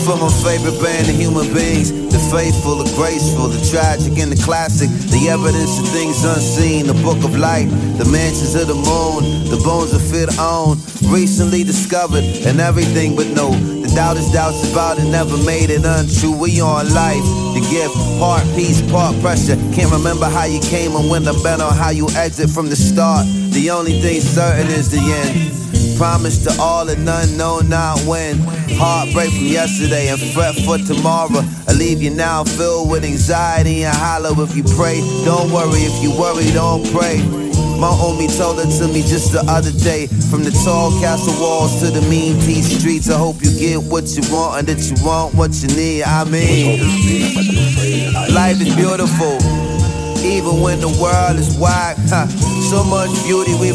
for my favorite band of human beings. The faithful, the graceful, the tragic, and the classic. The evidence of things unseen, the book of light, the mansions of the moon, the bones of fear own, recently discovered, and everything but no. The doubt is doubts about it, never made it untrue. We on life, the gift, part peace, part pressure. Can't remember how you came and when, I bet on how you exit from the start. The only thing certain is the end. Promise to all and none, know not when. Heartbreak from yesterday and fret for tomorrow. I leave you now filled with anxiety and hollow. If you pray, don't worry. If you worry, don't pray. My homie told it to me just the other day. From the tall castle walls to the mean T streets, I hope you get what you want and that you want what you need. I mean, life is beautiful, even when the world is wide. So much beauty we